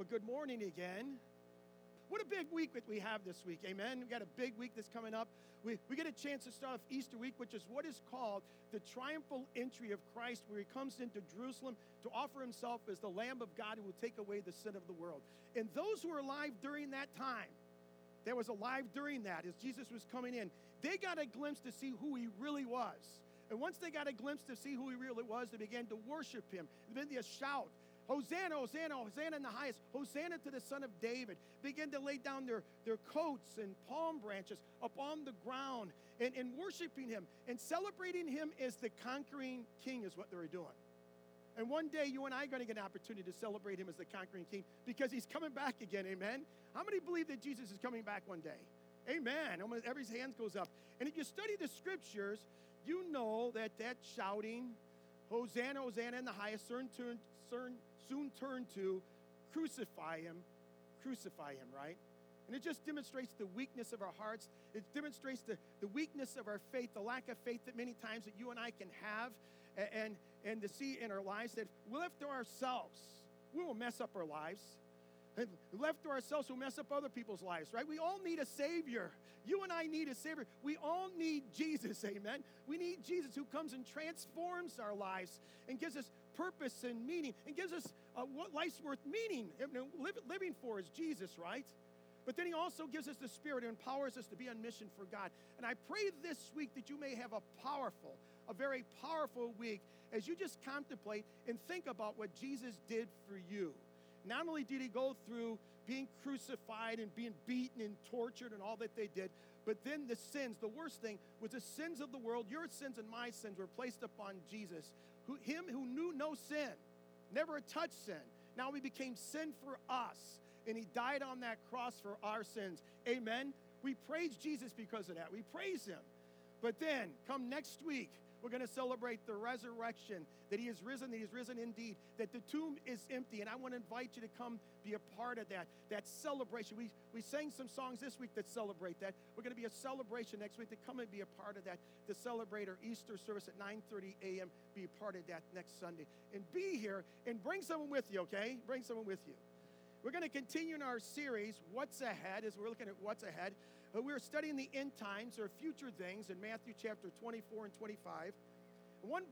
Well, good morning again. What a big week that we have this week, amen? We got a big week that's coming up. We get a chance to start off Easter week, which is what is called the triumphal entry of Christ, where he comes into Jerusalem to offer himself as the Lamb of God who will take away the sin of the world. And those who were alive during that time, that was alive during that, as Jesus was coming in, they got a glimpse to see who he really was. And once they got a glimpse to see who he really was, they began to worship him. There began to shout, Hosanna, Hosanna, Hosanna in the highest. Hosanna to the Son of David. Begin to lay down their coats and palm branches upon the ground and worshiping him and celebrating him as the conquering king is what they were doing. And one day you and I are going to get an opportunity to celebrate him as the conquering king because he's coming back again, amen? How many believe that Jesus is coming back one day? Amen. Every hand goes up. And if you study the scriptures, you know that shouting, Hosanna, Hosanna in the highest, soon turn to crucify him, right? And it just demonstrates the weakness of our hearts. It demonstrates the weakness of our faith, the lack of faith that many times that you and I can have, and to see in our lives that we're left to ourselves. We will mess up our lives. And left to ourselves, we'll mess up other people's lives, right? We all need a Savior. You and I need a Savior. We all need Jesus, amen? We need Jesus who comes and transforms our lives and gives us purpose and meaning and gives us what life's worth meaning. Living for is Jesus, right? But then he also gives us the Spirit and empowers us to be on mission for God. And I pray this week that you may have a very powerful week as you just contemplate and think about what Jesus did for you. Not only did he go through being crucified and being beaten and tortured and all that they did, but then the sins, the worst thing was the sins of the world, your sins and my sins were placed upon Jesus, him who knew no sin, never touched sin. Now he became sin for us, and he died on that cross for our sins. Amen? We praise Jesus because of that. We praise him. But then, come next week, we're going to celebrate the resurrection, that he is risen, that he is risen indeed, that the tomb is empty. And I want to invite you to come be a part of that celebration. We sang some songs this week that celebrate that. We're going to be a celebration next week to come and be a part of that, to celebrate our Easter service at 9:30 a.m., be a part of that next Sunday. And be here and bring someone with you, okay? Bring someone with you. We're going to continue in our series, What's Ahead, as we're looking at what's ahead. We're studying the end times or future things in Matthew chapter 24 and 25. One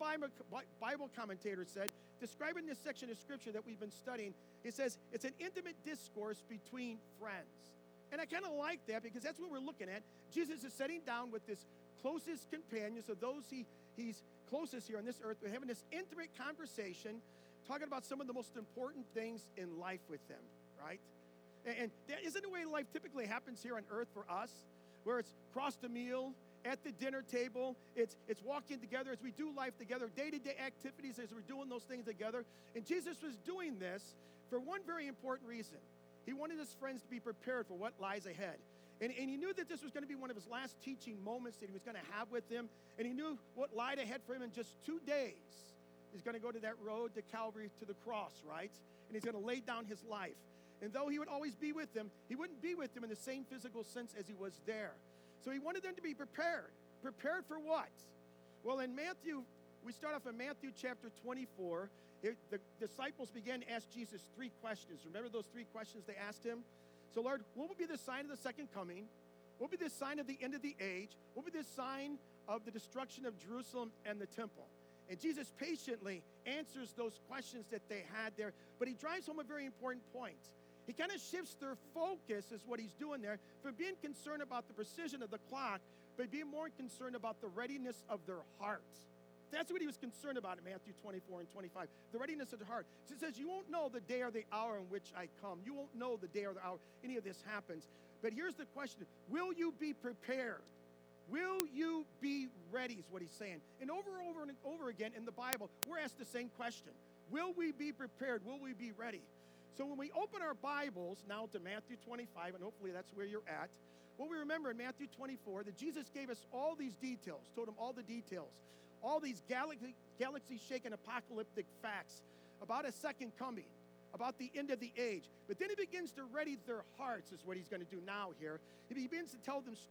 Bible commentator said, describing this section of scripture that we've been studying, it says it's an intimate discourse between friends. And I kind of like that because that's what we're looking at. Jesus is sitting down with his closest companions, so those he's closest here on this earth. We're having this intimate conversation, talking about some of the most important things in life with them, right? And that isn't the way life typically happens here on earth for us, where it's across the meal, at the dinner table, it's walking together as we do life together, day-to-day activities as we're doing those things together. And Jesus was doing this for one very important reason. He wanted his friends to be prepared for what lies ahead. And he knew that this was going to be one of his last teaching moments that he was going to have with them. And he knew what lied ahead for him in just 2 days. He's going to go to that road to Calvary, to the cross, right? And he's going to lay down his life. And though he would always be with them, he wouldn't be with them in the same physical sense as he was there. So he wanted them to be prepared. Prepared for what? Well, in Matthew, we start off in Matthew chapter 24. The disciples began to ask Jesus 3 questions. Remember those 3 questions they asked him? So, Lord, what will be the sign of the second coming? What will be the sign of the end of the age? What will be the sign of the destruction of Jerusalem and the temple? And Jesus patiently answers those questions that they had there, but he drives home a very important point. He kind of shifts their focus, is what he's doing there, from being concerned about the precision of the clock, but being more concerned about the readiness of their heart. That's what he was concerned about in Matthew 24 and 25, the readiness of the heart. So it says, you won't know the day or the hour in which I come. You won't know the day or the hour any of this happens. But here's the question, will you be prepared? Will you be ready is what he's saying. And over again in the Bible, we're asked the same question. Will we be prepared? Will we be ready? So when we open our Bibles now to Matthew 25, and hopefully that's where you're at, what we remember in Matthew 24, that Jesus gave us all these details, told them all the details, all these galaxy-shaking apocalyptic facts about a second coming, about the end of the age. But then he begins to ready their hearts, is what he's going to do now here. He begins to tell them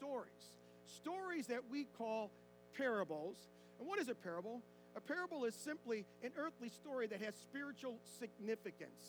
stories that we call parables. And what is a parable? A parable is simply an earthly story that has spiritual significance.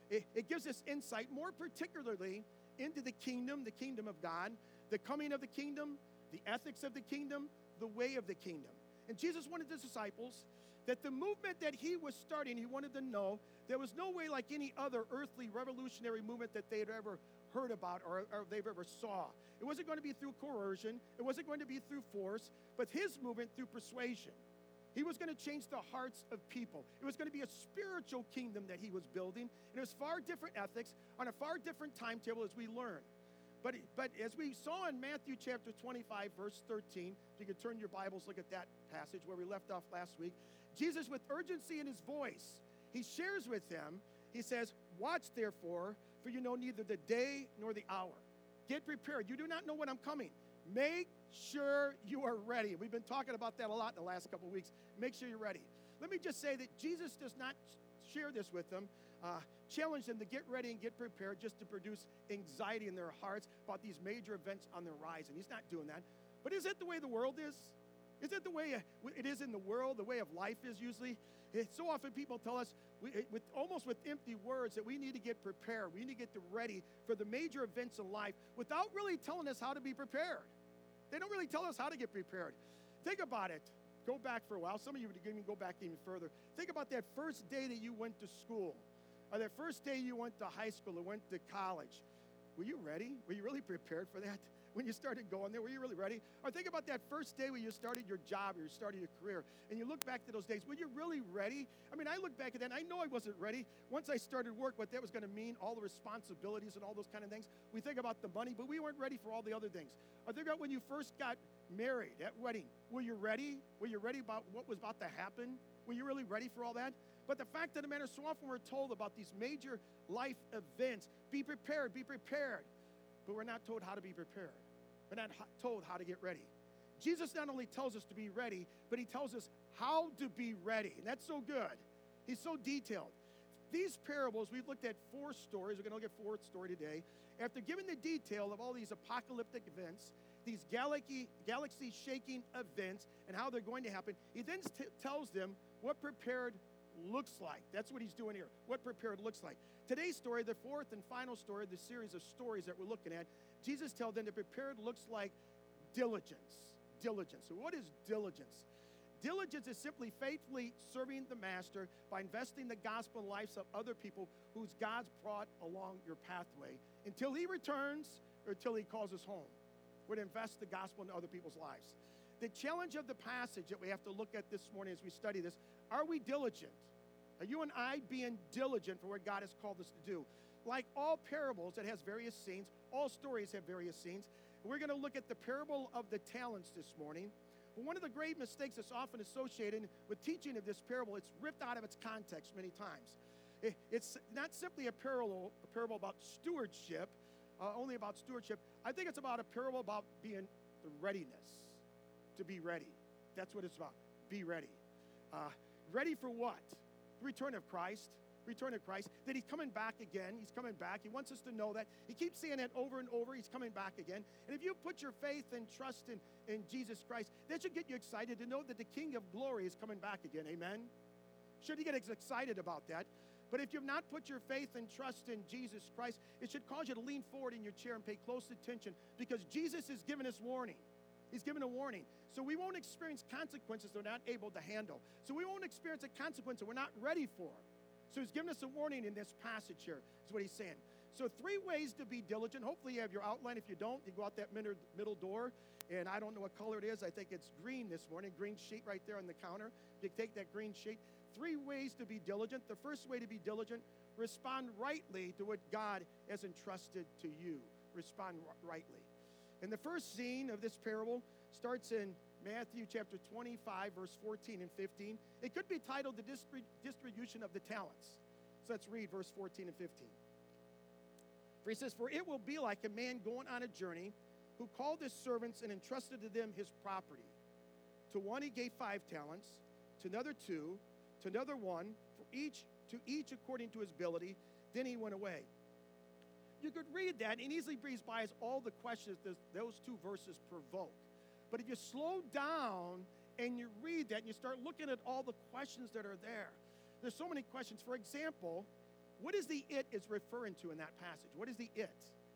it gives us insight, more particularly into the kingdom of God, the coming of the kingdom, the ethics of the kingdom, the way of the kingdom. And Jesus wanted his disciples that the movement that he was starting, he wanted to know there was no way like any other earthly revolutionary movement that they had ever heard about or they've ever saw. It wasn't going to be through coercion. It wasn't going to be through force, but his movement through persuasion. He was going to change the hearts of people. It was going to be a spiritual kingdom that he was building, and it was far different ethics on a far different timetable as we learn. But as we saw in Matthew chapter 25, verse 13, if you could turn your Bibles, look at that passage where we left off last week. Jesus, with urgency in his voice, he shares with them, he says, "Watch therefore, for you know neither the day nor the hour." Get prepared. You do not know when I'm coming. Make sure you are ready. We've been talking about that a lot in the last couple of weeks. Make sure you're ready. Let me just say that Jesus does not share this with them, challenge them to get ready and get prepared just to produce anxiety in their hearts about these major events on the horizon. He's not doing that. But is it the way the world is? Is it the way it is in the world, the way of life is usually? So often people tell us, almost with empty words, that we need to get prepared. We need to get ready for the major events in life without really telling us how to be prepared. They don't really tell us how to get prepared. Think about it. Go back for a while. Some of you would even go back even further. Think about that first day that you went to school, or that first day you went to high school or went to college. Were you ready? Were you really prepared for that? When you started going there, were you really ready? Or think about that first day when you started your job or you started your career, and you look back to those days. Were you really ready? I mean, I look back at that, and I know I wasn't ready. Once I started work, what that was going to mean, all the responsibilities and all those kind of things. We think about the money, but we weren't ready for all the other things. Or think about when you first got married, at wedding. Were you ready? Were you ready about what was about to happen? Were you really ready for all that? But the fact of the matter, so often we're told about these major life events. Be prepared, be prepared. But we're not told how to be prepared. We're not told how to get ready. Jesus not only tells us to be ready, but he tells us how to be ready. And that's so good. He's so detailed. These parables, we've looked at 4 stories. We're going to look at 4th story today. After giving the detail of all these apocalyptic events, these galaxy-shaking events, and how they're going to happen, he then tells them what prepared looks like. That's what he's doing here, what prepared looks like. Today's story, the 4th and final story of the series of stories that we're looking at, Jesus tells them that prepared looks like diligence. Diligence. So what is diligence? Diligence is simply faithfully serving the master by investing the gospel in lives of other people whose God's brought along your pathway until he returns or until he calls us home. We're to invest the gospel in other people's lives. The challenge of the passage that we have to look at this morning as we study this, are we diligent? Are you and I being diligent for what God has called us to do? Like all parables, it has various scenes. All stories have various scenes. We're going to look at the parable of the talents this morning. But one of the great mistakes that's often associated with teaching of this parable, it's ripped out of its context many times. It's not simply a parable about stewardship, only about stewardship. I think it's about a parable about being the readiness, to be ready. That's what it's about. Be ready. Ready for what? The return of Christ. Return of Christ. That he's coming back again. He's coming back. He wants us to know that. He keeps saying that over and over. He's coming back again. And if you put your faith and trust in Jesus Christ, that should get you excited to know that the King of Glory is coming back again. Amen? Should you get excited about that? But if you've not put your faith and trust in Jesus Christ, it should cause you to lean forward in your chair and pay close attention, because Jesus has given us warning. He's given a warning. So we won't experience consequences we're not able to handle. So we won't experience a consequence that we're not ready for. So he's given us a warning in this passage here, is what he's saying. So 3 ways to be diligent. Hopefully you have your outline. If you don't, you go out that middle door. And I don't know what color it is. I think it's green this morning. Green sheet right there on the counter. You take that green sheet. 3 ways to be diligent. The first way to be diligent, respond rightly to what God has entrusted to you. Respond rightly. And the first scene of this parable starts in Matthew chapter 25, verse 14 and 15. It could be titled the distribution of the talents. So let's read verse 14 and 15. For he says, "For it will be like a man going on a journey who called his servants and entrusted to them his property. To one he gave 5 talents, to another 2, to another 1, to each according to his ability. Then he went away." You could read that and easily breeze by as all the questions those 2 verses provoke. But if you slow down and you read that and you start looking at all the questions that are there, there's so many questions. For example, What is the it is referring to in that passage? What is the it?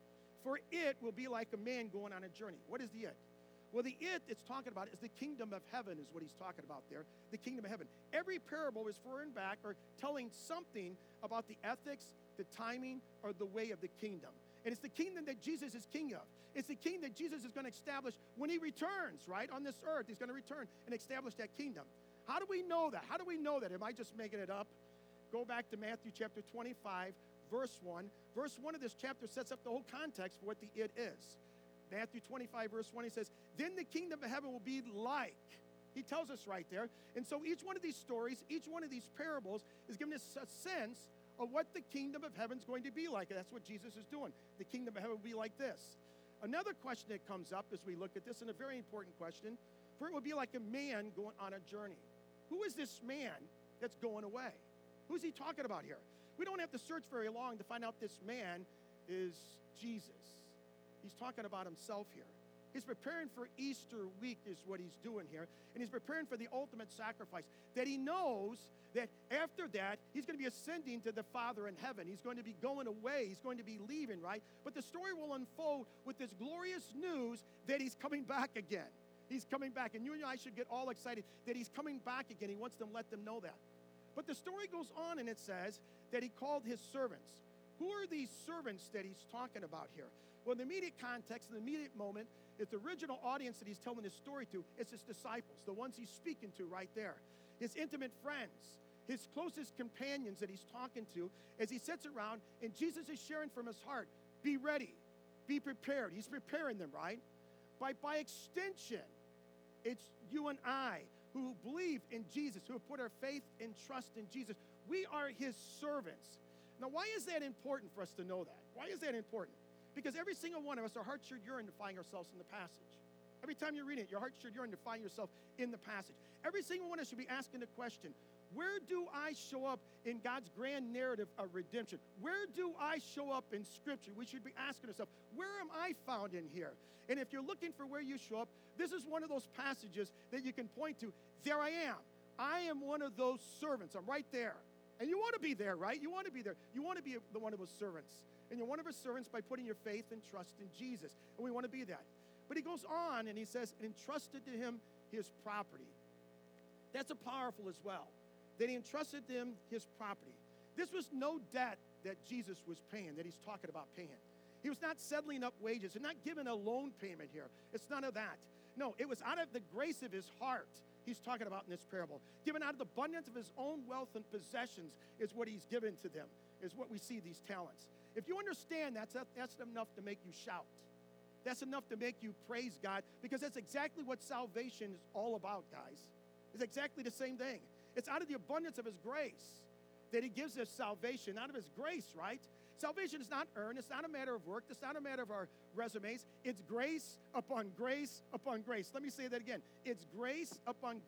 For it will be like a man going on a journey. What is the it? Well, the it it's talking about is the kingdom of heaven is what he's talking about there, the kingdom of heaven. Every parable is referring back or telling something about the ethics, the timing, or the way of the kingdom. And it's the kingdom that Jesus is king of. It's the king that Jesus is going to establish when he returns, right, on this earth. He's going to return and establish that kingdom. How do we know that? How do we know that? Am I just making it up? Go back to Matthew chapter 25, verse 1. Verse 1 of this chapter sets up the whole context for what the it is. Matthew 25, verse 1, he says, then the kingdom of heaven will be like. He tells us right there. And so each one of these stories, each one of these parables is giving us a sense of what the kingdom of heaven is going to be like. And that's what Jesus is doing. The kingdom of heaven will be like this. Another question that comes up as we look at this, and a very important question, for it will be like a man going on a journey. Who is this man that's going away? Who's he talking about here? We don't have to search very long to find out this man is Jesus. He's talking about himself here. He's preparing for Easter week is what he's doing here. And he's preparing for the ultimate sacrifice. That he knows that after that, he's going to be ascending to the Father in heaven. He's going to be going away. He's going to be leaving, right? But the story will unfold with this glorious news that he's coming back again. He's coming back. And you and I should get all excited that he's coming back again. He wants them to let them know that. But the story goes on and it says that he called his servants. Who are these servants that he's talking about here? Well, in the immediate context, in the immediate moment, it's the original audience that he's telling this story to. It's his disciples, the ones he's speaking to right there. His intimate friends, his closest companions that he's talking to as he sits around and Jesus is sharing from his heart, be ready, be prepared. He's preparing them, right? By extension, it's you and I who believe in Jesus, who have put our faith and trust in Jesus. We are his servants. Now, why is that important for us to know that? Why is that important? Because every single one of us, our hearts should yearn to find ourselves in the passage. Every time you read it, your heart should yearn to find yourself in the passage. Every single one of us should be asking the question, where do I show up in God's grand narrative of redemption? Where do I show up in Scripture? We should be asking ourselves, where am I found in here? And if you're looking for where you show up, this is one of those passages that you can point to. There I am. I am one of those servants. I'm right there. And you want to be there, right? You want to be there. You want to be the one of those servants. And you're one of his servants by putting your faith and trust in Jesus. And we want to be that. But he goes on and he says, entrusted to him his property. That's a powerful as well. That he entrusted to him his property. This was no debt that Jesus was paying, that he's talking about paying. He was not settling up wages and not giving a loan payment here. It's none of that. No, it was out of the grace of his heart he's talking about in this parable. Given out of the abundance of his own wealth and possessions is what he's given to them, is what we see these talents. If you understand that's enough to make you shout. That's enough to make you praise God, because that's exactly what salvation is all about, guys. It's exactly the same thing. It's out of the abundance of his grace that he gives us salvation, out of his grace, right? Salvation is not earned. It's not a matter of work. It's not a matter of our resumes. It's grace upon grace upon grace. Let me say that again. It's grace upon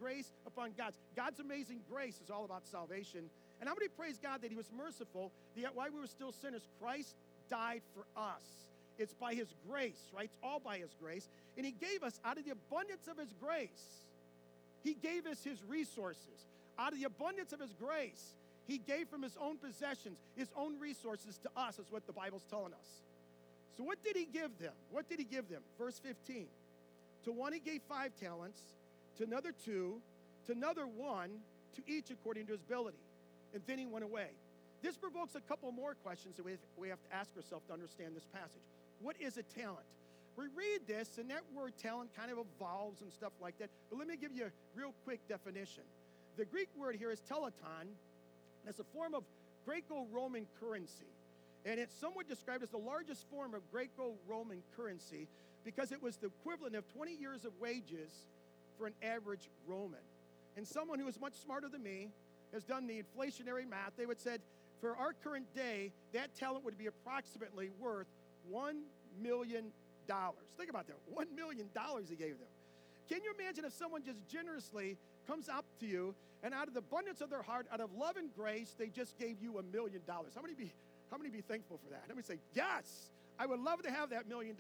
God's amazing grace is all about salvation. And I'm going to praise God that he was merciful, that yet while we were still sinners, Christ died for us. It's by his grace, right? It's all by his grace. And he gave us out of the abundance of his grace. He gave us his resources. Out of the abundance of his grace, he gave from his own possessions, his own resources to us, is what the Bible's telling us. So what did he give them? What did he give them? Verse 15. To one he gave 5 talents, to another 2, to another 1, to each according to his ability. And then he went away. This provokes a couple more questions that we have to ask ourselves to understand this passage. What is a talent? We read this, and that word talent kind of evolves and stuff like that. But let me give you a real quick definition. The Greek word here is teleton. It's a form of Greco-Roman currency. And it's somewhat described as the largest form of Greco-Roman currency because it was the equivalent of 20 years of wages for an average Roman. And someone who is much smarter than me has done the inflationary math. They would said, for our current day, that talent would be approximately worth $1 million. Think about that. $1 million he gave them. Can you imagine if someone just generously comes up to you and out of the abundance of their heart, out of love and grace, they just gave you $1 million? How many be thankful for that? Let me say, yes, I would love to have that $1 million.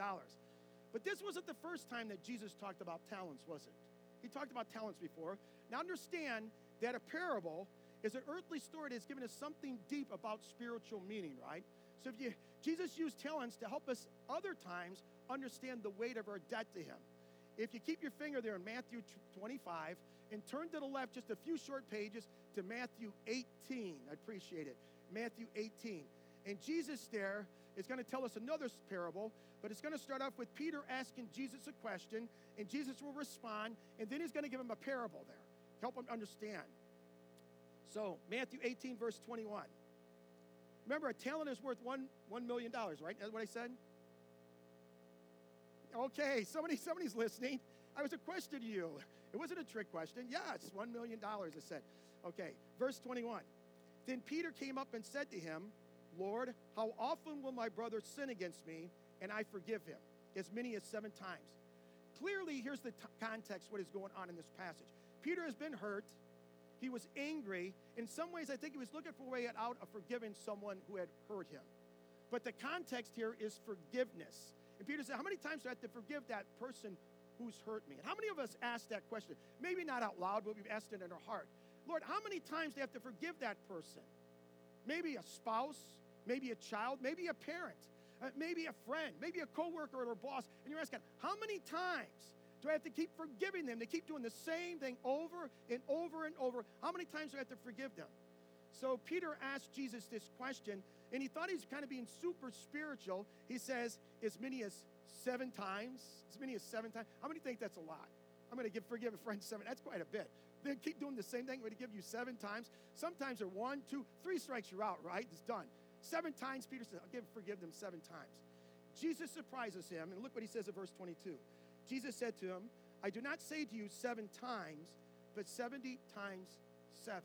But this wasn't the first time that Jesus talked about talents, was it? He talked about talents before. Now understand that a parable is an earthly story that has given us something deep about spiritual meaning, right? So Jesus used talents to help us other times understand the weight of our debt to him. If you keep your finger there in Matthew 25 and turn to the left just a few short pages to Matthew 18, I appreciate it. Matthew 18. And Jesus there is going to tell us another parable, but it's going to start off with Peter asking Jesus a question, and Jesus will respond, and then he's going to give him a parable there to help him understand. So, Matthew 18, verse 21. Remember, a talent is worth $1 million, right? That's what I said? Okay, somebody's listening. I was a question to you. It wasn't a trick question. Yeah, it's $1 million, I said. Okay, verse 21. Then Peter came up and said to him, Lord, how often will my brother sin against me, and I forgive him? As many as 7 times. Clearly, here's the context, what is going on in this passage. Peter has been hurt. He was angry. In some ways, I think he was looking for a way out of forgiving someone who had hurt him. But the context here is forgiveness. And Peter said, how many times do I have to forgive that person who's hurt me? And how many of us ask that question? Maybe not out loud, but we've asked it in our heart. Lord, how many times do I have to forgive that person? Maybe a spouse, maybe a child, maybe a parent, maybe a friend, maybe a coworker or a boss. And you're asking, how many times do I have to keep forgiving them? They keep doing the same thing over and over and over. How many times do I have to forgive them? So Peter asked Jesus this question, and he thought he was kind of being super spiritual. He says, as many as 7 times. As many as 7 times. How many think that's a lot? I'm going to forgive a friend 7. That's quite a bit. They keep doing the same thing. I'm going to give you 7 times. Sometimes they're 1, 2, 3 strikes, you're out, right? It's done. 7 times, Peter says, I'll forgive them 7 times. Jesus surprises him, and look what he says in verse 22. Jesus said to him, I do not say to you 7 times, but 70 times 7.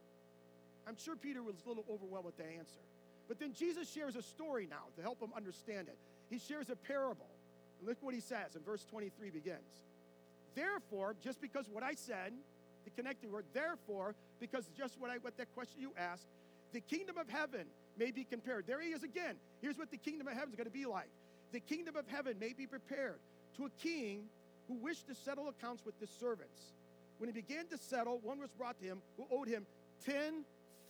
I'm sure Peter was a little overwhelmed with the answer. But then Jesus shares a story now to help him understand it. He shares a parable. And look what he says in verse 23 begins. Therefore, just because what I said, the connecting word, therefore, because just what that question you asked, the kingdom of heaven may be compared. There he is again. Here's what the kingdom of heaven is going to be like. The kingdom of heaven may be prepared to a king who wished to settle accounts with his servants. When he began to settle, one was brought to him who owed him 10,000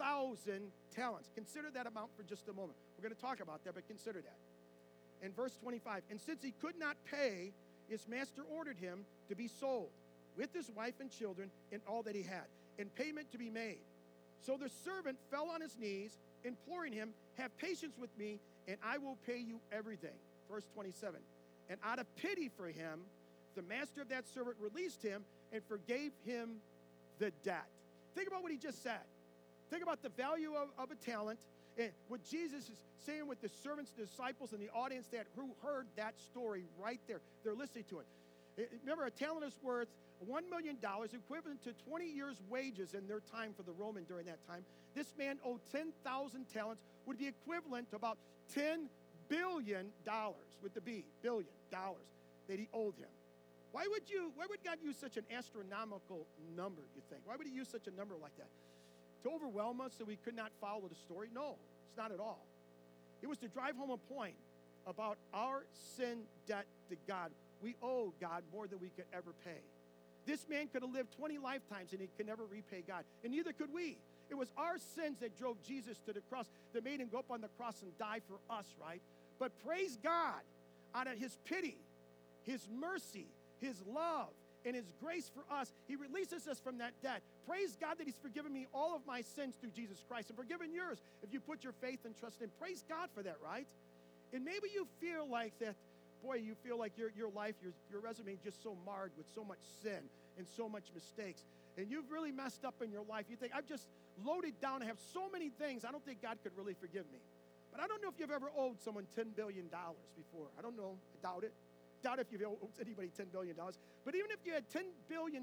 talents. Consider that amount for just a moment. We're going to talk about that, but consider that. In verse 25, and since he could not pay, his master ordered him to be sold with his wife and children and all that he had, and payment to be made. So the servant fell on his knees, imploring him, have patience with me, and I will pay you everything. Verse 27, and out of pity for him, the master of that servant released him and forgave him the debt. Think about what he just said. Think about the value of a talent, and what Jesus is saying with the servants, the disciples, and the audience who heard that story right there. They're listening to it. Remember, a talent is worth $1 million, equivalent to 20 years' wages in their time for the Roman during that time. This man owed 10,000 talents, would be equivalent to about $10 billion, with the B, billion dollars that he owed him. Why would God use such an astronomical number, you think? Why would he use such a number like that? To overwhelm us so we could not follow the story? No, it's not at all. It was to drive home a point about our sin debt to God. We owe God more than we could ever pay. This man could have lived 20 lifetimes and he could never repay God, and neither could we. It was our sins that drove Jesus to the cross, that made him go up on the cross and die for us, right? But praise God, out of his pity, his mercy, his love, and his grace for us, he releases us from that debt. Praise God that he's forgiven me all of my sins through Jesus Christ, and forgiven yours if you put your faith and trust in him. Praise God for that, right? And maybe you feel like that, boy, you feel like your life, your resume is just so marred with so much sin and so much mistakes. And you've really messed up in your life. You think, I've just loaded down. I have so many things. I don't think God could really forgive me. But I don't know if you've ever owed someone $10 billion before. I don't know. I doubt it. Doubt if you've owed anybody $10 billion. But even if you had $10 billion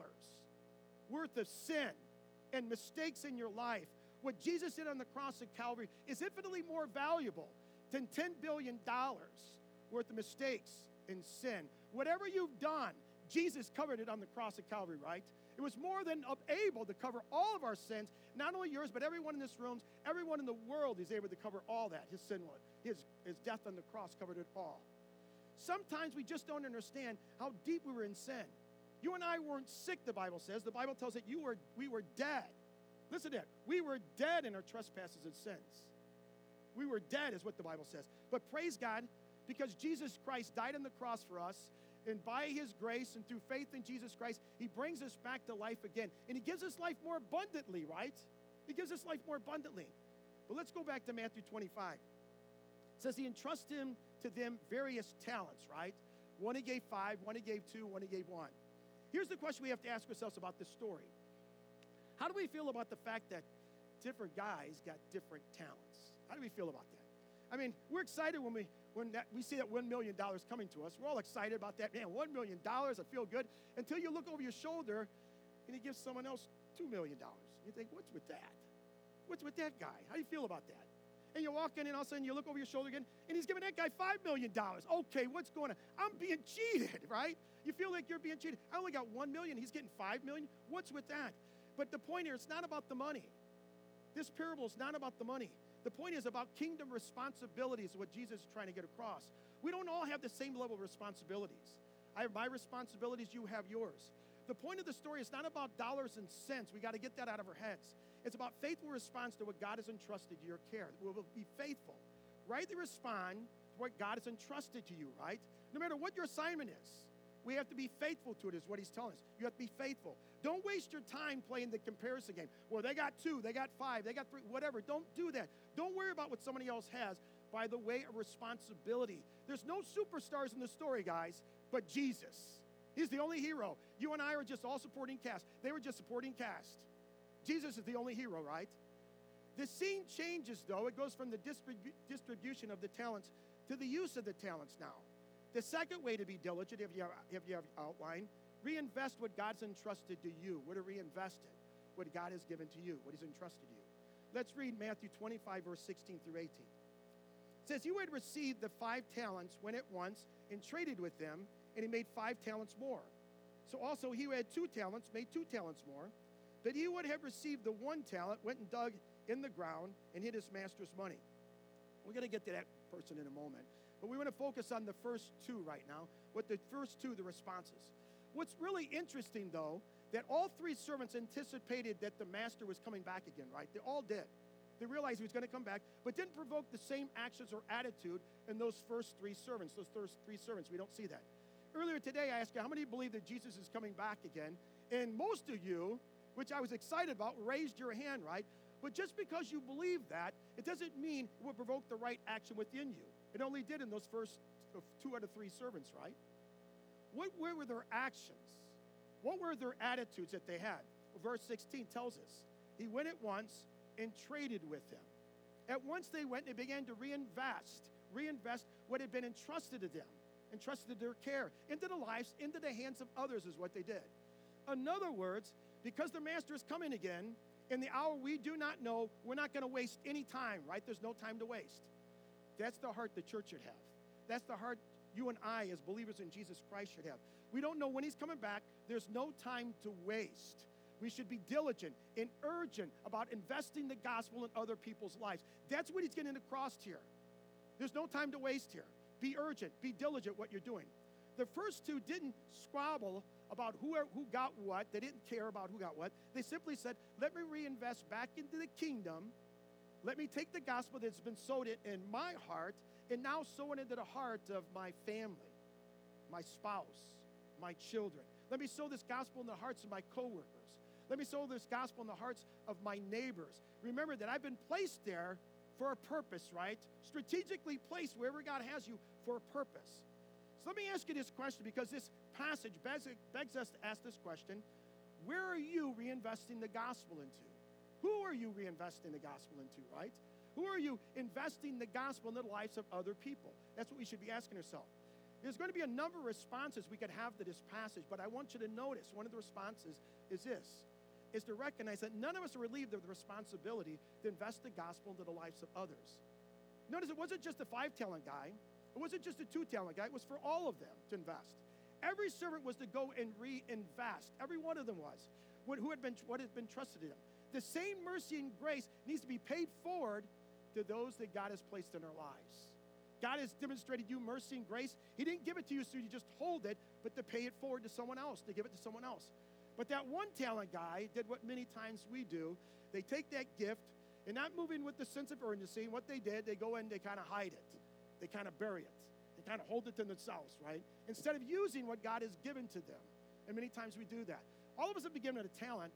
worth of sin and mistakes in your life, what Jesus did on the cross of Calvary is infinitely more valuable than $10 billion worth of mistakes and sin. Whatever you've done, Jesus covered it on the cross of Calvary, right? It was more than able to cover all of our sins, not only yours, but everyone in this room, everyone in the world is able to cover all that. His sin, his death on the cross covered it all. Sometimes we just don't understand how deep we were in sin. You and I weren't sick, the Bible says. The Bible tells us that we were dead. Listen to that. We were dead in our trespasses and sins. We were dead is what the Bible says. But praise God, because Jesus Christ died on the cross for us, and by his grace and through faith in Jesus Christ, he brings us back to life again. And he gives us life more abundantly, right? He gives us life more abundantly. But let's go back to Matthew 25. It says he entrusted him to them various talents, right? One he gave 5, one he gave 2, one he gave 1. Here's the question we have to ask ourselves about this story. How do we feel about the fact that different guys got different talents? How do we feel about that? I mean, we're excited when we see that $1 million coming to us. We're all excited about that. Man, $1 million, I feel good. Until you look over your shoulder and he gives someone else $2 million. You think, what's with that? What's with that guy? How do you feel about that? And you walk in and all of a sudden you look over your shoulder again and he's giving that guy $5 million. Okay, what's going on? I'm being cheated, right? You feel like you're being cheated. I only got $1 million. He's getting $5 million. What's with that? But the point here, it's not about the money. This parable is not about the money. The point is about kingdom responsibilities, what Jesus is trying to get across. We don't all have the same level of responsibilities. I have my responsibilities, you have yours. The point of the story is not about dollars and cents. We got to get that out of our heads. It's about faithful response to what God has entrusted to your care. We will be faithful. Rightly respond to what God has entrusted to you, right? No matter what your assignment is, we have to be faithful to it, is what he's telling us. You have to be faithful. Don't waste your time playing the comparison game. Well, they got 2, they got 5, they got 3, whatever. Don't do that. Don't worry about what somebody else has by the way of responsibility. There's no superstars in the story, guys, but Jesus. He's the only hero. You and I are just all supporting cast. They were just supporting cast. Jesus is the only hero, right? The scene changes, though. It goes from the distribution of the talents to the use of the talents now. The second way to be diligent, if you have outline, reinvest what God's entrusted to you. What to reinvest in? What God has given to you, what he's entrusted to you. Let's read Matthew 25, verse 16 through 18. It says, he who had received the 5 talents went at once and traded with them, and he made 5 talents more. So also he who had 2 talents made 2 talents more. But he who would have received the 1 talent went and dug in the ground and hid his master's money. We're going to get to that person in a moment. But we want to focus on the first 2 right now. What the first 2, the responses. What's really interesting, though, that all 3 servants anticipated that the master was coming back again, right? They all did. They realized he was going to come back, but didn't provoke the same actions or attitude in those first 3 servants. Those first 3 servants, we don't see that. Earlier today, I asked you, how many believe that Jesus is coming back again? And most of you, which I was excited about, raised your hand, right? But just because you believe that, it doesn't mean it will provoke the right action within you. It only did in those first 2 out of 3 servants, right? What were their actions? What were their attitudes that they had? Well, verse 16 tells us, he went at once and traded with him. At once they went and they began to reinvest what had been entrusted to them, entrusted to their care, into the lives, into the hands of others is what they did. In other words, because the master is coming again, in the hour we do not know, we're not going to waste any time, right? There's no time to waste. That's the heart the church should have. That's the heart you and I, as believers in Jesus Christ, should have. We don't know when he's coming back. There's no time to waste. We should be diligent and urgent about investing the gospel in other people's lives. That's what he's getting across here. There's no time to waste here. Be urgent. Be diligent what you're doing. The first 2 didn't squabble about who got what. They didn't care about who got what. They simply said, let me reinvest back into the kingdom. Let me take the gospel that's been sowed in my heart and now sow it into the heart of my family, my spouse, my children. Let me sow this gospel in the hearts of my coworkers. Let me sow this gospel in the hearts of my neighbors. Remember that I've been placed there for a purpose, right? Strategically placed wherever God has you for a purpose. So let me ask you this question, because this passage begs us to ask this question. Where are you reinvesting the gospel into? Who are you reinvesting the gospel into, right? Who are you investing the gospel in the lives of other people? That's what we should be asking ourselves. There's going to be a number of responses we could have to this passage, but I want you to notice one of the responses is this, is to recognize that none of us are relieved of the responsibility to invest the gospel into the lives of others. Notice it wasn't just the 5-talent guy. It wasn't just a 2-talent guy. It was for all of them to invest. Every servant was to go and reinvest. Every one of them was. What had been trusted to them. The same mercy and grace needs to be paid forward to those that God has placed in our lives. God has demonstrated you mercy and grace. He didn't give it to you so you just hold it, but to pay it forward to someone else, to give it to someone else. But that one talent guy did what many times we do. They take that gift and not moving with the sense of urgency. What they did, they go in, they kind of hide it. They kind of bury it. They kind of hold it to themselves, right? Instead of using what God has given to them. And many times we do that. All of us have been given a talent.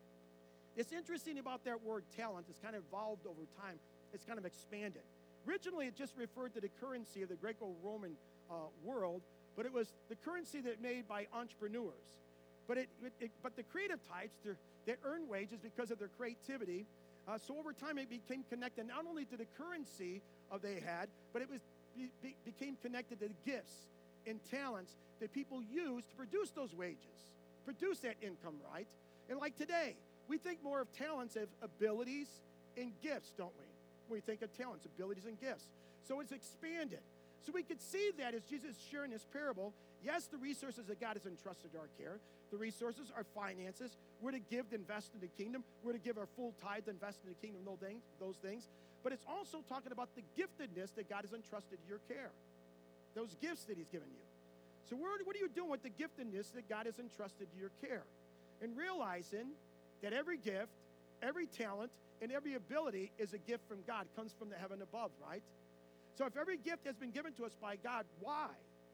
It's interesting about that word talent. It's kind of evolved over time. It's kind of expanded. Originally, it just referred to the currency of the Greco-Roman world, but it was the currency that made by entrepreneurs. But the creative types, they earn wages because of their creativity. So over time, it became connected not only to the currency they had, but it became connected to the gifts and talents that people use to produce those wages, produce that income, right? And like today, we think more of talents as abilities and gifts, don't we? When we think of talents, abilities, and gifts. So it's expanded. So we could see that as Jesus is sharing this parable. Yes, the resources that God has entrusted to our care. The resources are finances. We're to give to invest in the kingdom. We're to give our full tithe to invest in the kingdom, those things. But it's also talking about the giftedness that God has entrusted to your care. Those gifts that he's given you. So what are you doing with the giftedness that God has entrusted to your care? And realizing that every gift, every talent, and every ability is a gift from God. It comes from the heaven above, right? So if every gift has been given to us by God, why?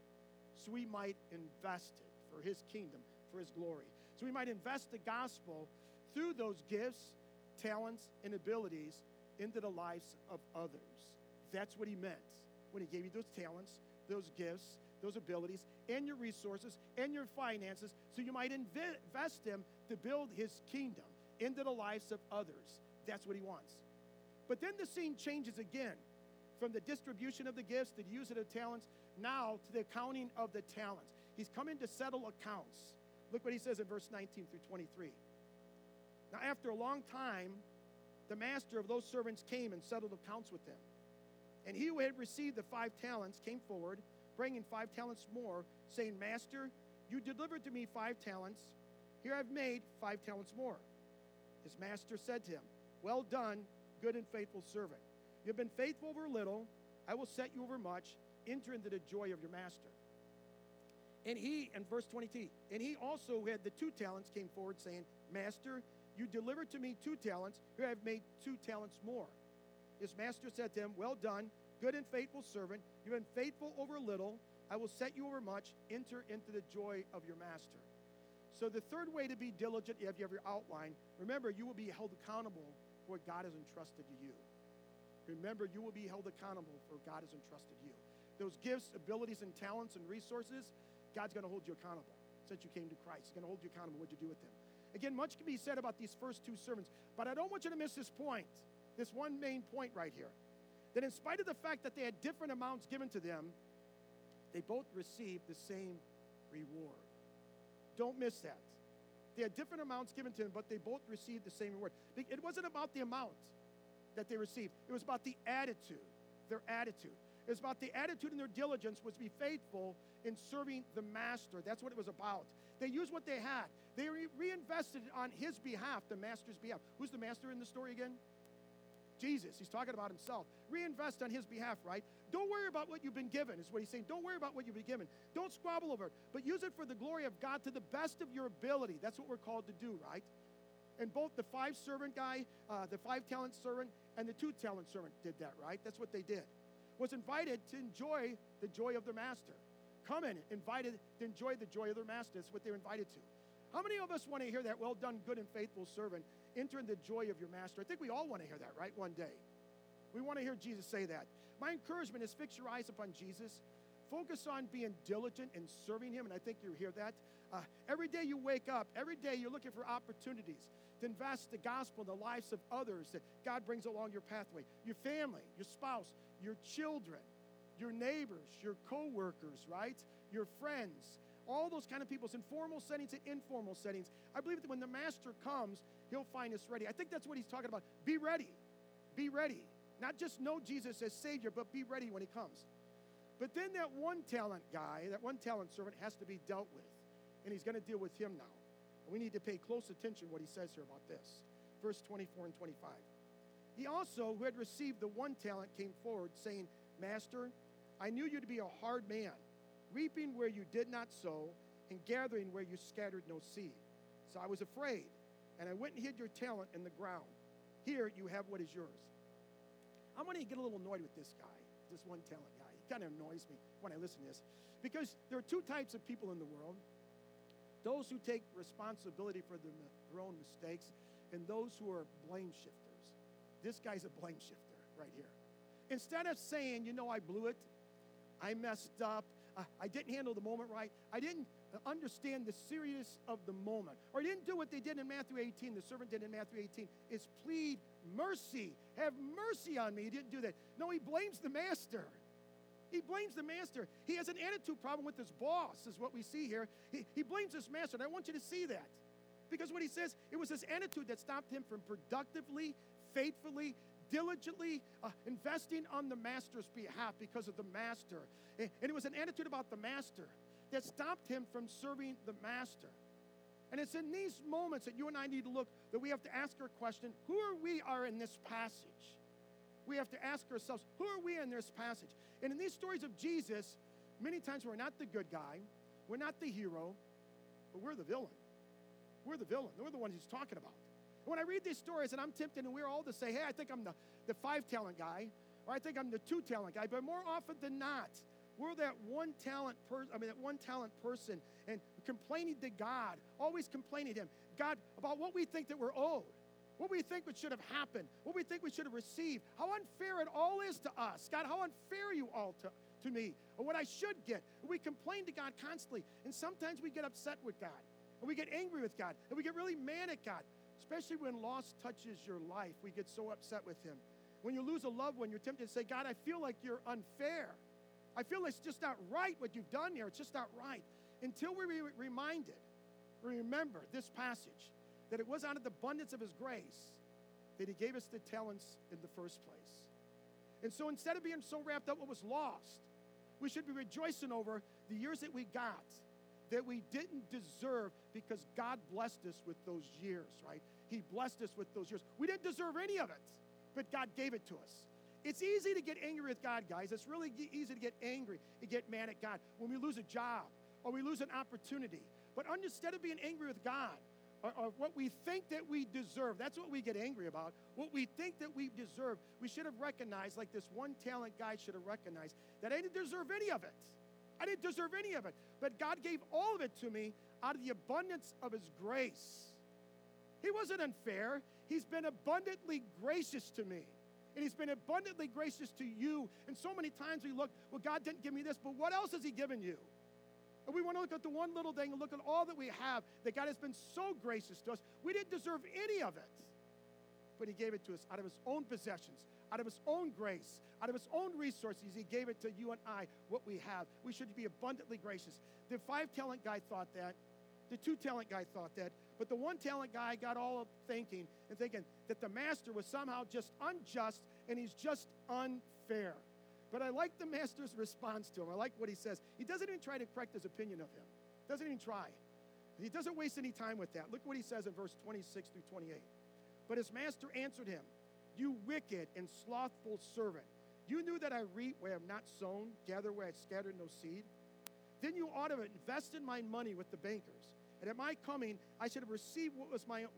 So we might invest it for his kingdom, for his glory. So we might invest the gospel through those gifts, talents, and abilities into the lives of others. That's what he meant when he gave you those talents, those gifts, those abilities, and your resources, and your finances, so you might invest them to build his kingdom into the lives of others. That's what he wants. But then the scene changes again from the distribution of the gifts to the use of the talents, now to the accounting of the talents. He's coming to settle accounts. Look what he says in verse 19 through 23. Now, after a long time, the master of those servants came and settled accounts with them. And he who had received the 5 talents came forward, bringing 5 talents more, saying, Master, you delivered to me 5 talents. Here I've made 5 talents more. His master said to him, Well done, good and faithful servant. You have been faithful over little. I will set you over much. Enter into the joy of your master. And he, in verse 22, and he also who had the 2 talents came forward, saying, Master, you delivered to me 2 talents. Here I have made 2 talents more. His master said to him, Well done, good and faithful servant. You've been faithful over little. I will set you over much. Enter into the joy of your master. So the third way to be diligent, if you have your outline, remember, you will be held accountable for what God has entrusted to you. Remember, you will be held accountable for what God has entrusted you. Those gifts, abilities, and talents and resources, God's going to hold you accountable. Since you came to Christ, he's going to hold you accountable what you do with them. Again, much can be said about these first 2 servants, but I don't want you to miss this point, this one main point right here, that in spite of the fact that they had different amounts given to them, they both received the same reward. Don't miss that. They had different amounts given to them, but they both received the same reward. It wasn't about the amount that they received. It was about the attitude, their attitude. It was about the attitude and their diligence was to be faithful in serving the master. That's what it was about. They used what they had. They reinvested on his behalf, the master's behalf. Who's the master in the story again? Jesus. He's talking about himself. Reinvest on his behalf, right? Don't worry about what you've been given, is what he's saying. Don't worry about what you've been given. Don't squabble over it, but use it for the glory of God to the best of your ability. That's what we're called to do, right? And both the 5-servant guy, the 5-talent servant, and the 2-talent servant did that, right? That's what they did. Was invited to enjoy the joy of their master. Come in, invited to enjoy the joy of their master. That's what they're invited to. How many of us want to hear that? Well done, good and faithful servant. Enter in the joy of your master. I think we all want to hear that, right? One day. We want to hear Jesus say that. My encouragement is fix your eyes upon Jesus. Focus on being diligent and serving him, and I think you hear that. Every day you wake up, every day you're looking for opportunities to invest the gospel in the lives of others that God brings along your pathway. Your family, your spouse, your children, your neighbors, your co-workers, right? Your friends, all those kind of people in formal settings and informal settings. I believe that when the master comes, he'll find us ready. I think that's what he's talking about. Be ready. Be ready. Not just know Jesus as Savior, but be ready when he comes. But then that 1-talent guy, that 1-talent servant has to be dealt with. And he's going to deal with him now. And we need to pay close attention to what he says here about this. Verse 24 and 25. He also, who had received the 1 talent, came forward, saying, Master, I knew you to be a hard man, reaping where you did not sow, and gathering where you scattered no seed. So I was afraid, and I went and hid your talent in the ground. Here you have what is yours. I'm going to get a little annoyed with this guy, this one talent guy. He kind of annoys me when I listen to this, because there are two types of people in the world: those who take responsibility for their own mistakes, and those who are blame shifters. This guy's a blame shifter right here. Instead of saying, I blew it, I messed up, I didn't handle the moment right, I didn't understand the seriousness of the moment, or I didn't do what they did in Matthew 18, the servant did in Matthew 18, is plead mercy. Have mercy on me. He didn't do that. No, he blames the master. He blames the master. He has an attitude problem with his boss, is what we see here. He blames his master, and I want you to see that. Because what he says, it was his attitude that stopped him from productively, faithfully, diligently investing on the master's behalf because of the master. And it was an attitude about the master that stopped him from serving the master. And it's in these moments that you and I need to look, that we have to ask our question, who are we in this passage? We have to ask ourselves, who are we in this passage? And in these stories of Jesus, many times we're not the good guy, we're not the hero, but we're the villain. We're the villain. We're the ones he's talking about. And when I read these stories, and I'm tempted, and we're all to say, hey, I think I'm the 5-talent guy, or I think I'm the 2-talent guy, but more often than not, we're that one talent person, and complaining to God, always complaining to him, God, about what we think that we're owed, what we think should have happened, what we think we should have received, how unfair it all is to us. God, how unfair you all to me, or what I should get. And we complain to God constantly, and sometimes we get upset with God, and we get angry with God, and we get really mad at God, especially when loss touches your life. We get so upset with him. When you lose a loved one, you're tempted to say, God, I feel like you're unfair. I feel like it's just not right what you've done here. It's just not right. Until we're reminded, remember this passage, that it was out of the abundance of his grace that he gave us the talents in the first place. And so instead of being so wrapped up what was lost, we should be rejoicing over the years that we got, that we didn't deserve, because God blessed us with those years, right? He blessed us with those years. We didn't deserve any of it, but God gave it to us. It's easy to get angry with God, guys. It's really easy to get angry and get mad at God when we lose a job or we lose an opportunity. But instead of being angry with God, or what we think that we deserve, that's what we get angry about. What we think that we deserve, we should have recognized, like this one talent guy should have recognized, that I didn't deserve any of it. I didn't deserve any of it. But God gave all of it to me out of the abundance of his grace. He wasn't unfair. He's been abundantly gracious to me. And he's been abundantly gracious to you. And so many times we look, well, God didn't give me this, but what else has he given you? And we want to look at the one little thing and look at all that we have, that God has been so gracious to us. We didn't deserve any of it, but he gave it to us out of his own possessions, out of his own grace, out of his own resources. He gave it to you and I, what we have. We should be abundantly gracious. The 5-talent guy thought that. The 2-talent guy thought that. But the 1-talent guy got all up thinking that the master was somehow just unjust, and he's just unfair. But I like the master's response to him. I like what he says. He doesn't even try to correct his opinion of him. Doesn't even try. He doesn't waste any time with that. Look what he says in verse 26 through 28. But his master answered him, you wicked and slothful servant. You knew that I reap where I have not sown, gather where I scattered no seed. Then you ought to have invested my money with the bankers, and at my coming I should have received what was mine,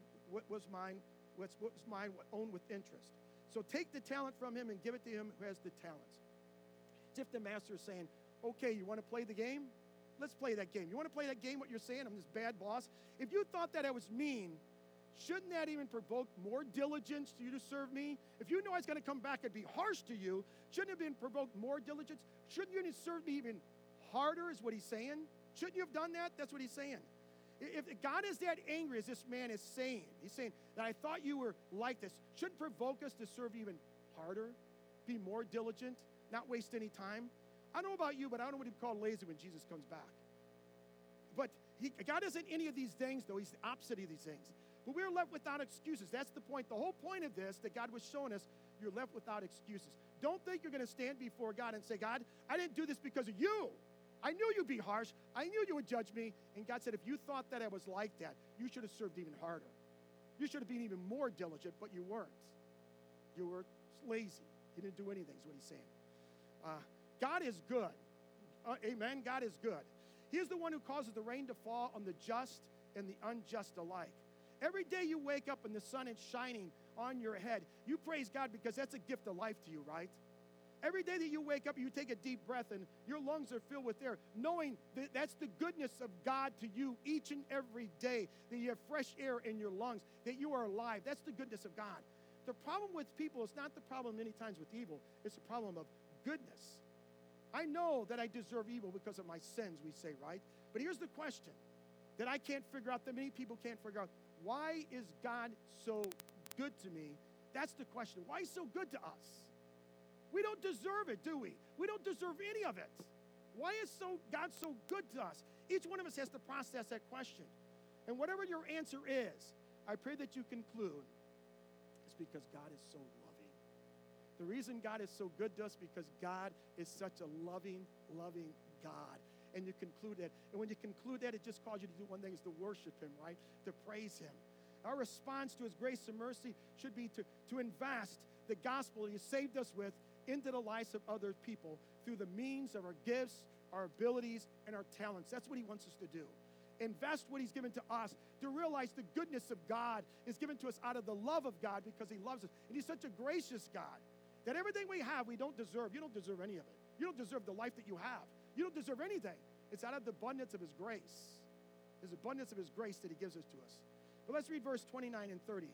owned with interest. So take the talent from him and give it to him who has the talents. It's if the master is saying, okay, you want to play the game? Let's play that game. You want to play that game, what you're saying? I'm this bad boss. If you thought that I was mean, shouldn't that even provoke more diligence to you to serve me? If you know I was going to come back and be harsh to you, shouldn't it have been provoked more diligence? Shouldn't you have served me even harder, is what he's saying? Shouldn't you have done that? That's what he's saying. If God is that angry as this man is saying, he's saying that I thought you were like this, shouldn't provoke us to serve even harder, be more diligent, not waste any time. I don't know about you, but I don't want to be called lazy when Jesus comes back. But God isn't any of these things, though. He's the opposite of these things. But we're left without excuses. That's the point. The whole point of this that God was showing us, you're left without excuses. Don't think you're going to stand before God and say, God, I didn't do this because of you. I knew you'd be harsh. I knew you would judge me. And God said, if you thought that I was like that, you should have served even harder. You should have been even more diligent, but you weren't. You were lazy. You didn't do anything, is what he's saying. God is good. Amen. God is good. He is the one who causes the rain to fall on the just and the unjust alike. Every day you wake up and the sun is shining on your head, you praise God because that's a gift of life to you, right? Every day that you wake up, you take a deep breath and your lungs are filled with air, knowing that that's the goodness of God to you each and every day, that you have fresh air in your lungs, that you are alive. That's the goodness of God. The problem with people is not the problem many times with evil. It's the problem of goodness. I know that I deserve evil because of my sins, we say, right? But here's the question that I can't figure out, that many people can't figure out. Why is God so good to me? That's the question. Why is he so good to us? We don't deserve it, do we? We don't deserve any of it. Why is God so good to us? Each one of us has to process that question. And whatever your answer is, I pray that you conclude it's because God is so loving. The reason God is so good to us because God is such a loving, loving God. And you conclude that. And when you conclude that, it just calls you to do one thing, is to worship him, right? To praise him. Our response to his grace and mercy should be to invest the gospel he saved us with into the lives of other people through the means of our gifts, our abilities, and our talents. That's what he wants us to do. Invest what he's given to us, to realize the goodness of God is given to us out of the love of God because he loves us. And he's such a gracious God that everything we have, we don't deserve. You don't deserve any of it. You don't deserve the life that you have. You don't deserve anything. It's out of the abundance of his grace. His abundance of his grace that he gives us to us. But let's read verse 29 and 30.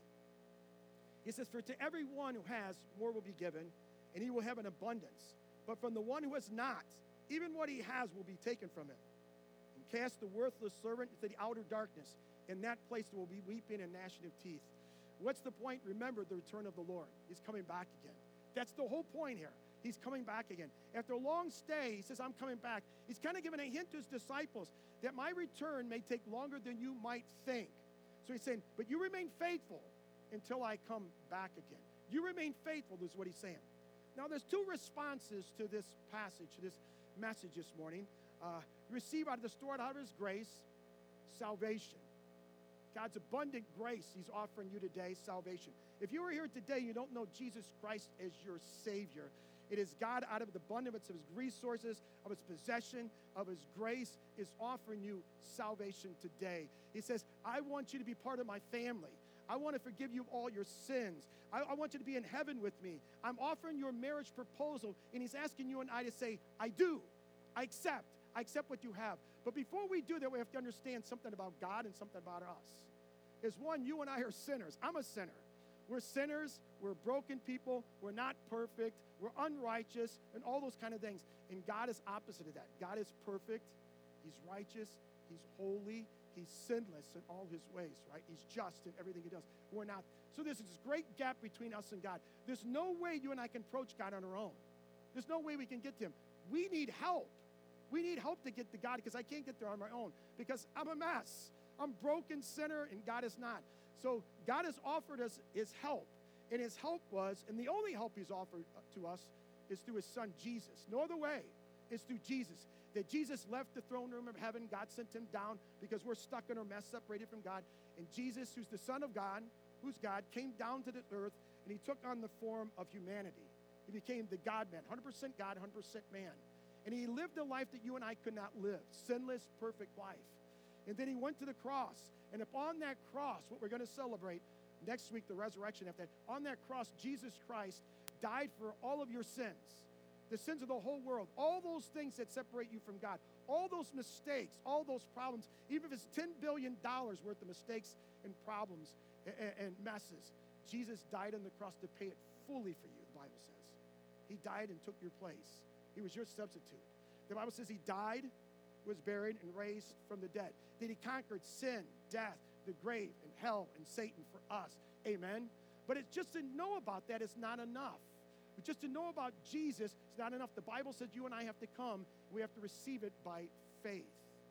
He says, "For to everyone who has, more will be given, and he will have an abundance. But from the one who has not, even what he has will be taken from him. And cast the worthless servant into the outer darkness. In that place there will be weeping and gnashing of teeth." What's the point? Remember the return of the Lord. He's coming back again. That's the whole point here. He's coming back again. After a long stay, he says, I'm coming back. He's kind of giving a hint to his disciples that my return may take longer than you might think. So he's saying, but you remain faithful until I come back again. You remain faithful is what he's saying. Now, there's two responses to this passage, to this message this morning. Receive out of the stored out of his grace, salvation. God's abundant grace he's offering you today, salvation. If you are here today, you don't know Jesus Christ as your Savior. It is God out of the abundance of his resources, of his possession, of his grace, is offering you salvation today. He says, I want you to be part of my family. I want to forgive you of all your sins. I want you to be in heaven with me. I'm offering your marriage proposal, and he's asking you and I to say, I do. I accept what you have. But before we do that, we have to understand something about God and something about us. Is one, you and I are sinners. I'm a sinner. We're sinners. We're broken people. We're not perfect. We're unrighteous and all those kind of things. And God is opposite of that. God is perfect. He's righteous. He's holy. He's sinless in all his ways, right? He's just in everything he does. We're not. So there's this great gap between us and God. There's no way you and I can approach God on our own. There's no way we can get to him. We need help. We need help to get to God because I can't get there on my own because I'm a mess. I'm a broken sinner and God is not. So God has offered us his help. And his help was, and the only help he's offered to us is through his son Jesus. No other way is through Jesus. That Jesus left the throne room of heaven. God sent him down because we're stuck in our mess, separated from God. And Jesus, who's the Son of God, who's God, came down to the earth and he took on the form of humanity. He became the God-man, 100% God, 100% man. And he lived a life that you and I could not live, sinless, perfect life. And then he went to the cross. And upon that cross, what we're going to celebrate next week, the resurrection after that, on that cross, Jesus Christ died for all of your sins, the sins of the whole world, all those things that separate you from God, all those mistakes, all those problems, even if it's $10 billion worth of mistakes and problems and messes. Jesus died on the cross to pay it fully for you, the Bible says. He died and took your place. He was your substitute. The Bible says he died, was buried, and raised from the dead. That he conquered sin, death, the grave, and hell, and Satan for us. Amen? But it's just to know about that is not enough. But just to know about Jesus is not enough. The Bible says you and I have to come. We have to receive it by faith.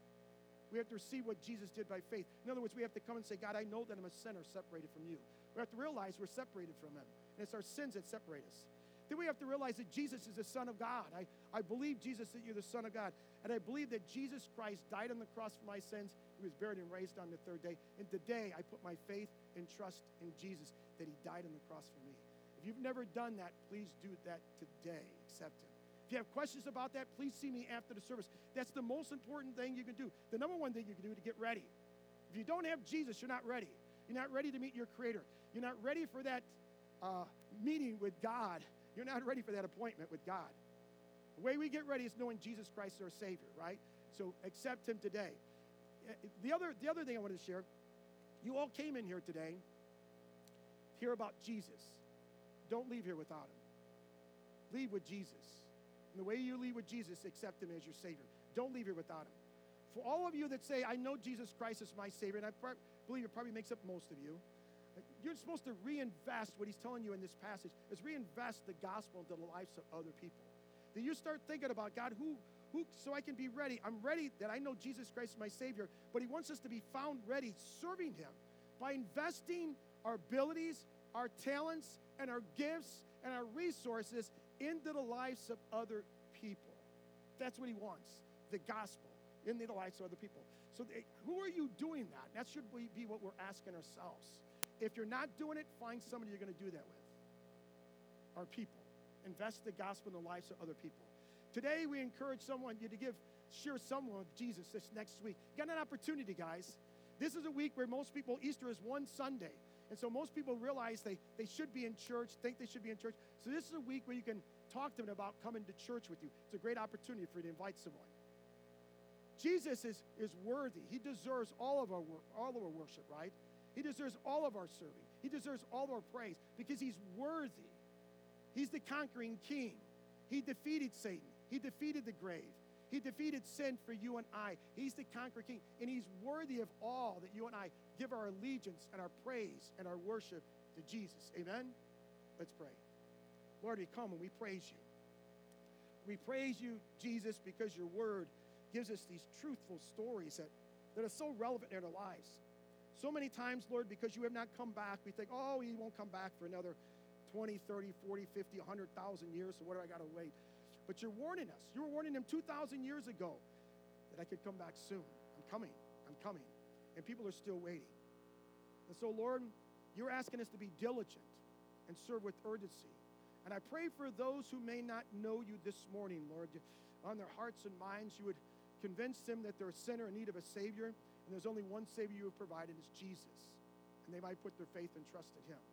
We have to receive what Jesus did by faith. In other words, we have to come and say, God, I know that I'm a sinner separated from you. We have to realize we're separated from him. And it's our sins that separate us. Then we have to realize that Jesus is the Son of God. I believe, Jesus, that you're the Son of God. And I believe that Jesus Christ died on the cross for my sins. He was buried and raised on the third day. And today I put my faith and trust in Jesus, that he died on the cross for me. If you've never done that, please do that today. Accept him. If you have questions about that, please see me after the service. That's the most important thing you can do. The number one thing you can do to get ready. If If you don't have Jesus, you're not ready. You're not ready to meet your Creator. You're not ready for that meeting with God. You're not ready for that appointment with God. The way we get ready is knowing Jesus Christ is our Savior, right? So accept Him today. The other thing I wanted to share, you all came in here today to hear about Jesus. Don't leave here without Him. Leave with Jesus. And the way you leave with Jesus, accept Him as your Savior. Don't leave here without Him. For all of you that say, I know Jesus Christ is my Savior, and I believe it probably makes up most of you, you're supposed to reinvest what He's telling you in this passage, is reinvest the gospel into the lives of other people. That you start thinking about, God, who, so I can be ready. I'm ready that I know Jesus Christ is my Savior, but He wants us to be found ready serving Him by investing our abilities, our talents, and our gifts, and our resources into the lives of other people. That's what He wants, the gospel, into the lives of other people. So who are you doing that? That should be what we're asking ourselves. If you're not doing it, find somebody you're going to do that with. Our people. Invest the gospel in the lives of other people. Today, we encourage you to share someone with Jesus this next week. You got an opportunity, guys. This is a week where most people, Easter is one Sunday. And so most people realize they should be in church, think they should be in church. So this is a week where you can talk to them about coming to church with you. It's a great opportunity for you to invite someone. Jesus is worthy. He deserves all of our worship, right? He deserves all of our serving. He deserves all of our praise because He's worthy. He's the conquering King. He defeated Satan. He defeated the grave. He defeated sin for you and I. He's the conquering King, and He's worthy of all that you and I give our allegiance and our praise and our worship to Jesus. Amen? Let's pray. Lord, we come and we praise You. We praise You, Jesus, because Your word gives us these truthful stories that are so relevant in our lives. So many times, Lord, because You have not come back, we think, oh, He won't come back for another 20, 30, 40, 50, 100,000 years, so what do I got to wait? But You're warning us. You were warning them 2,000 years ago that I could come back soon. I'm coming. And people are still waiting. And so, Lord, You're asking us to be diligent and serve with urgency. And I pray for those who may not know You this morning, Lord, on their hearts and minds, You would convince them that they're a sinner in need of a Savior, and there's only one Savior You have provided, is Jesus. And they might put their faith and trust in Him.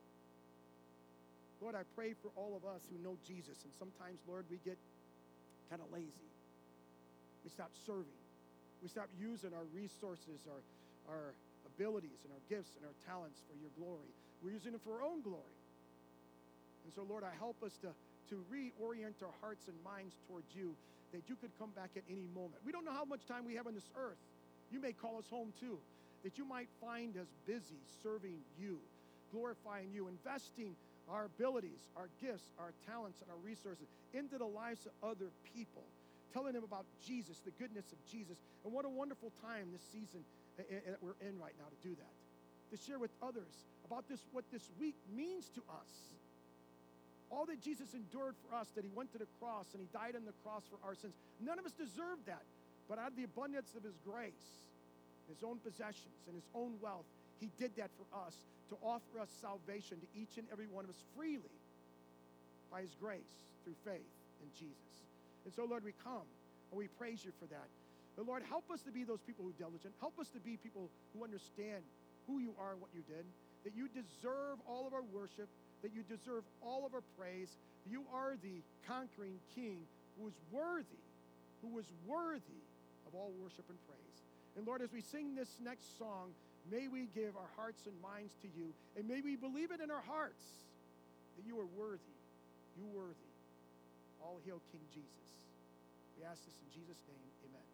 Lord, I pray for all of us who know Jesus, and sometimes, Lord, we get kind of lazy. We stop serving. We stop using our resources, our abilities, and our gifts and our talents for Your glory. We're using them for our own glory. And so, Lord, help us to reorient our hearts and minds towards You, that You could come back at any moment. We don't know how much time we have on this earth. You may call us home too, that You might find us busy serving You, glorifying You, investing our abilities, our gifts, our talents, and our resources into the lives of other people, telling them about Jesus, the goodness of Jesus. And what a wonderful time this season that we're in right now to do that, to share with others about what this week means to us. All that Jesus endured for us, that He went to the cross and He died on the cross for our sins. None of us deserved that, but out of the abundance of His grace, His own possessions, and His own wealth, He did that for us, to offer us salvation to each and every one of us freely by His grace through faith in Jesus. And so, Lord, we come and we praise You for that. But Lord, help us to be those people who are diligent. Help us to be people who understand who You are and what You did, that You deserve all of our worship, that You deserve all of our praise. You are the conquering King who is worthy of all worship and praise. And Lord, as we sing this next song, may we give our hearts and minds to You, and may we believe it in our hearts that You are worthy. You worthy. All hail King Jesus. We ask this in Jesus' name. Amen.